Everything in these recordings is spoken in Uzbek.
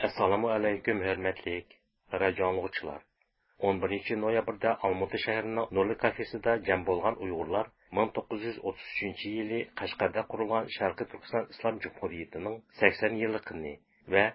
Assalomu alaykum, hurmatli radioangluvchilar. 11 noyabrda Almaty shahrining Nurli kafesida jam bo'lgan Uyg'urlar 1933-yili Qashqarda qurilgan Sharqiy Turkiston Islom Jumhuriyatining 80 yilligini va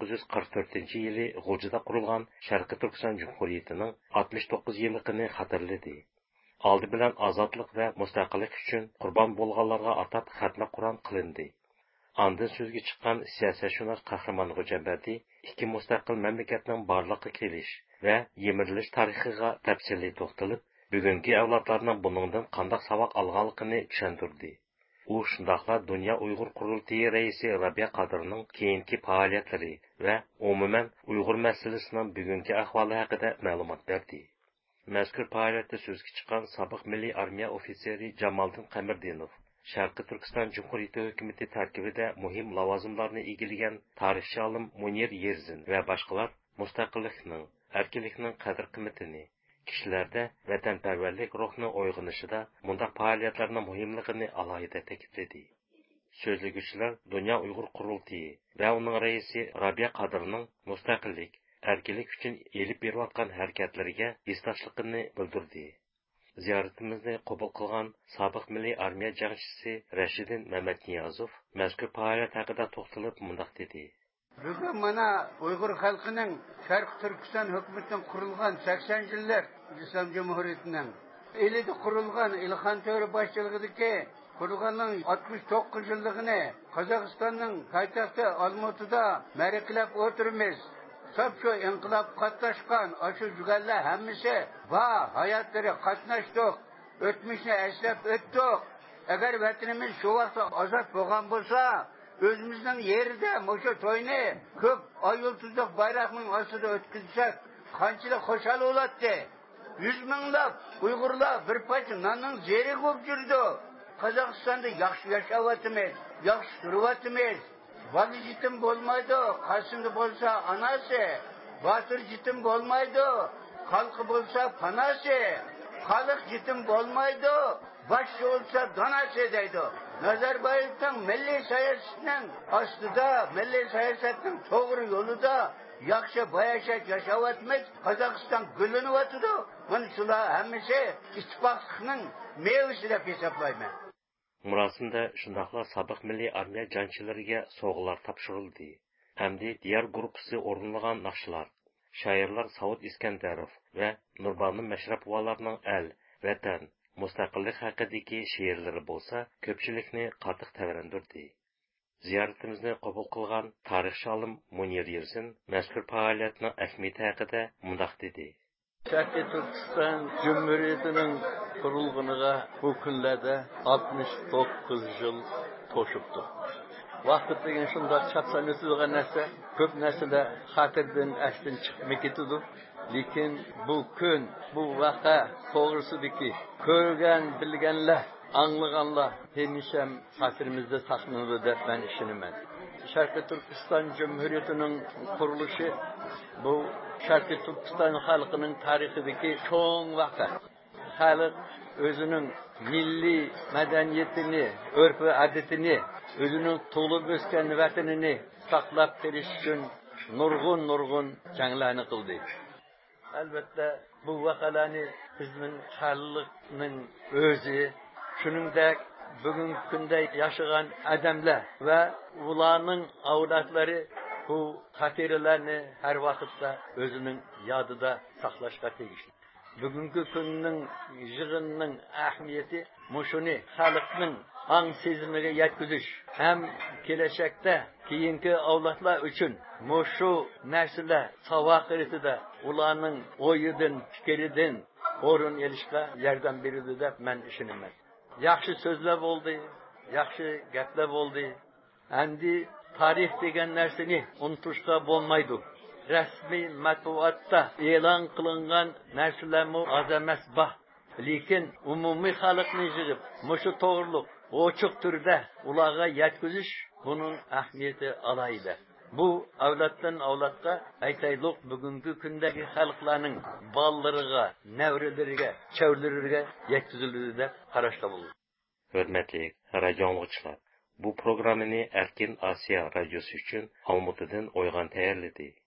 1944-yili G'uljida qurilgan Sharqiy Turkiston Jumhuriyatining 69 yilligini xotirladi. Oldi bilan ozodlik va mustaqillik uchun qurbon bo'lganlarga atab xatmi Qur'on qilindi. Andın sözgü çıkan siyasetşunas Qahramon Xo'jabadi ikki mustaqil mamlakatning borliqqa kelish va yemirilish tarixiga tafsili to'xtalib, bugungi avlodlarning buningdan qanday saboq olganligini tushuntirdi. U shundaqla Dunyo Uyg'ur qurultiyi raisi Rabiya Qadirning keyingi faoliyatlari va umuman Uyg'ur masalasining bugungi ahvoli haqida ma'lumot berdi. Mazkur faoliyatda so'zga chiqqan sobiq milliy armiya ofitseri Jamoliddin Qamardinov Sharqiy Turkiston Jumhuriyati hukumati tarkibida muhim lavozimlarni egallagan tarixchi olim Munir Yerzin va boshqalar mustaqillikning, erkinlikning qadr-qimmatini, kishilarda vatanparvarlik ruhini uyg'onishida bundaq faoliyatlarning muhimligini alohida ta'kidladi. So'zlaguvchilar Dunyo Uyg'ur qurultiyi va uning raisi Rabiya Qadirning mustaqillik, erkinlik uchun elib berayotgan harakatlariga istoshligini bildirdi. Ziyoratimizni qabul qilgan sobiq milliy armiya jangchisi Rashidin Mamatniyazov mazkur faoliyat haqida to'xtalib mundoq dedi. Bugun mana Uyg'ur xalqining Sharq Turkiston hukumatining qurilgan 80 yillik Islom Jumhuriyatining elida qurilgan Ilhon To'ra boshchiligidagi qurilganning 69 yilligini Qozog'istonning poytaxti Olmaotada ma'riqlab o'tirmiz. Şu inqilab qatnaşkan, aşı jugallar hammasi va hayotları qatnaşdık, o'tmishni eslab o'tdik. Agar vatanimiz shu vaqtda ozod bo'lgan bo'lsa, o'zimizning yerida o'sha to'yni ko'p oy yulduzlik bayroqning ostida o'tkazsak, qanchalik xushal bo'ladi. 100 minglab Uyg'urlar bir parcha nonning zeri bo'lib yurdi. Qozog'istonda yaxshi yashayapmiz, yaxshi turibmiz. Vali jitim bo'lmaydi, qarsında bo'lsa anasi, batır jitim bo'lmaydi, xalqi bo'lsa panasi, xalq jitim bo'lmaydi, boshchi bo'lsa donasi deydi. Nazarboyevning milliy siyosatining ostida, milliy siyosatning to'g'ri yo'lida yaxshi bayashat yashayapmiz, Qozog'iston gullanyapti. Mana shular hammasi ittifoqlikning mevasi deb hisoblayman. Murasimda shundaqla sobiq milliy armiya janchilariga sovg'alar topshirildi. Hamda diğer gruppasi o'rinlagan naqshlar, shoirlar Saud Iskandarov va Nurbonu Mashrapovalarning Al, Vatan, mustaqillik haqidagi she'rlari bo'lsa, ko'pchilikni qattiq tavrandirdi. Ziyoratimizni qabul qilgan tarixchi olim Munir Yerzin mazkur faoliyatning ahamiyati haqida mundoq dedi. Sharqiy Turkiston Cumhuriyeti'nin kurulğuna bu günlerde 69 yıl toşuptu. Vakit degen şunda çapsan ötülgen narsa, köp narsalar hatırdan esden çıkmak etidu. Lekin bu gün, bu vaka toğrusudaki körgen, bilgenler, anlaganlar hemişem hatırımızda saklanır dep ben işinimen. Sharqiy Turkiston Cumhuriyeti'nin kuruluşu bu Sharqiy Turkiston xalqining tarixidagi cho'ng vaqt. Xalq o'zining milliy madaniyatini, urf va odatini, o'zining tug'ilib o'sgan vatanini saqlab qolish uchun nurg'un janglarni qildi. Albatta bu vaqalarni bizning xalqning o'zi, shuningdek bugungi kunda yashagan odamlar va ularning avlodlari bu xatiralarni har vaqtda o'zining yodida saqlashga tegishli. Bugungi kunning yig'inining ahamiyati mushuni xalqning ong sezimiga yetkazish ham kelajakda keyingi avlodlar uchun mushu narsalar savoqirida ularning o'yidan, fikridan o'rin olishga yordam beradi deb men ishonaman. Yaxshi so'zlar bo'ldi, yaxshi gaplar bo'ldi. Endi tarix degan narsani unutishga bo'lmaydi. Rasmiy matbuotda e'lon qilingan narsalarmi oz emas bor. Lekin umumiy xalqni yig'ib, mushu to'g'riliq, ochiq turda ularga yetkazish buning ahamiyati alohida. Bu avloddan avlodga aytaylik bugungi kundagi xalqlarning bolalariga, nevralariga, chavlariga yetkazildi deb qarashga bo'ladi. Hurmatli radioangluvchilar, Bu programmani Erkin Asiya radiosi uchun Almutadan Oygan tayyorladi.